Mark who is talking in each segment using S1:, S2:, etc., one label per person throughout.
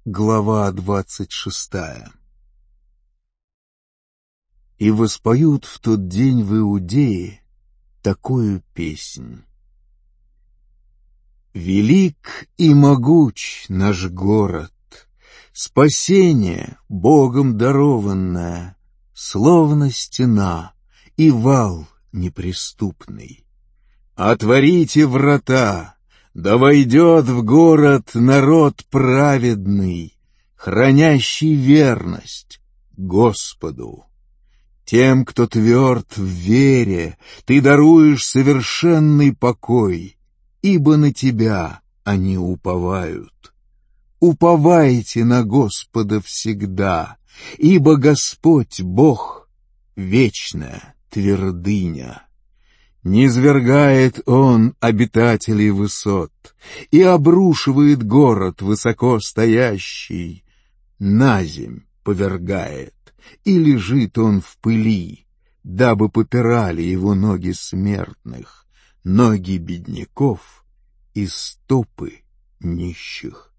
S1: Глава 26. И воспоют в тот день в Иудее такую песнь. Велик и могуч наш город, спасение Богом дарованное, словно стена и вал неприступный. Отворите врата, да войдет в город народ праведный, хранящий верность Господу. Тем, кто тверд в вере, ты даруешь совершенный покой, ибо на тебя они уповают. Уповайте на Господа всегда, ибо Господь Бог — вечная твердыня. Низвергает Он обитателей высот и обрушивает город высоко стоящий, наземь повергает, и лежит он в пыли, дабы попирали его ноги смертных, ноги бедняков и стопы нищих.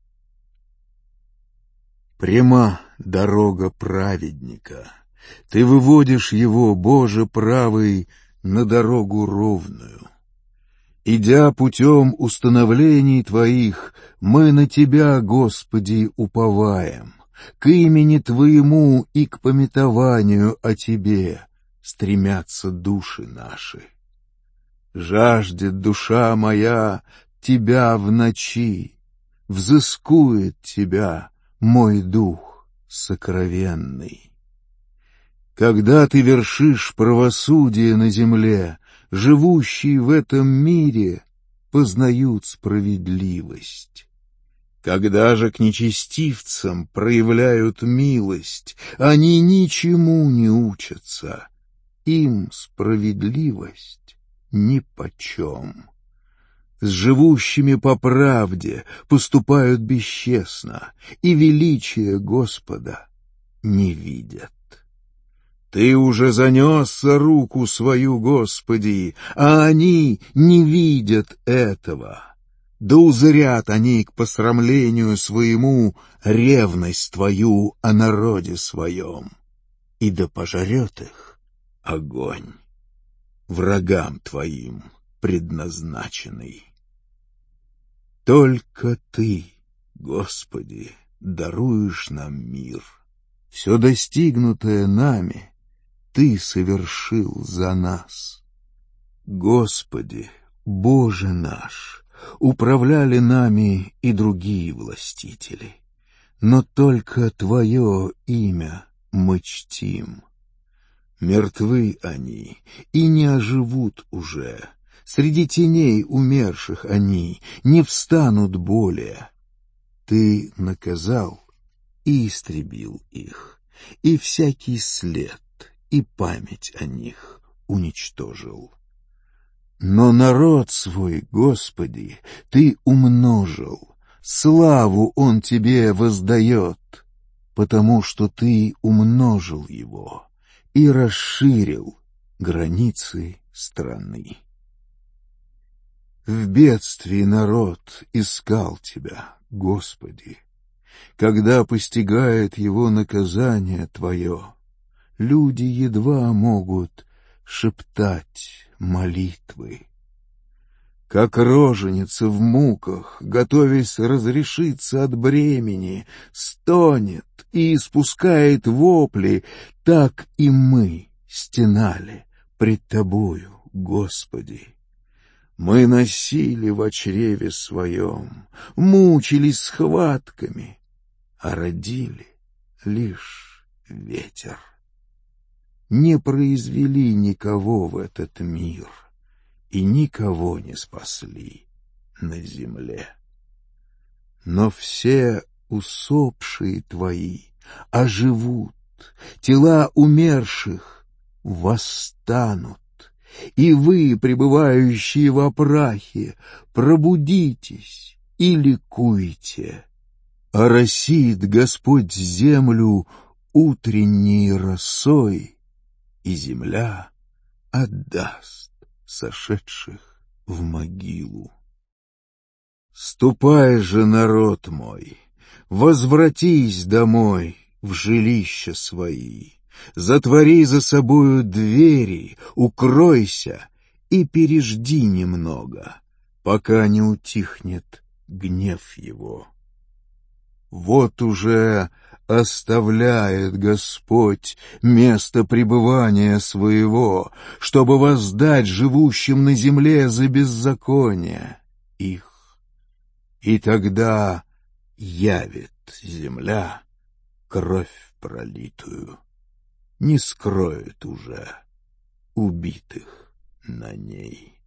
S1: Пряма дорога праведника, ты выводишь его, Боже правый, на дорогу ровную. Идя путем установлений Твоих, мы на Тебя, Господи, уповаем, к имени Твоему и к памятованию о Тебе стремятся души наши. Жаждет душа моя Тебя в ночи, взыскует Тебя мой дух сокровенный. Когда Ты вершишь правосудие на земле, живущие в этом мире познают справедливость. Когда же к нечестивцам проявляют милость, они ничему не учатся, им справедливость нипочем. С живущими по правде поступают бесчестно, и величие Господа не видят. Ты уже занес руку свою, Господи, а они не видят этого. Да узрят они к посрамлению своему ревность Твою о народе своем, и да пожрет их огонь, врагам Твоим предназначенный. Только Ты, Господи, даруешь нам мир. Все достигнутое нами Ты совершил за нас. Господи, Боже наш, управляли нами и другие властители, но только Твое имя мы чтим. Мертвы они и не оживут уже, среди теней умерших они не встанут более. Ты наказал и истребил их, и всякий след, и память о них уничтожил. Но народ свой, Господи, Ты умножил, славу он Тебе воздает, потому что Ты умножил его и расширил границы страны. В бедствии народ искал Тебя, Господи. Когда постигает его наказание Твое, люди едва могут шептать молитвы. Как роженица в муках, готовясь разрешиться от бремени, стонет и испускает вопли, так и мы стенали пред Тобою, Господи. Мы носили во чреве своем, мучились схватками, а родили лишь ветер. Не произвели никого в этот мир и никого не спасли на земле. Но все усопшие Твои оживут, тела умерших восстанут, и вы, пребывающие во прахе, пробудитесь и ликуйте. Оросит Господь землю утренней росой, и земля отдаст сошедших в могилу. Ступай же, народ мой, Возвратись домой в жилища свои, затвори за собою двери, укройся и пережди немного, пока не утихнет гнев его. Вот уже оставляет Господь место пребывания своего, чтобы воздать живущим на земле за беззаконие их. И тогда явит земля кровь пролитую, не скроет уже убитых на ней.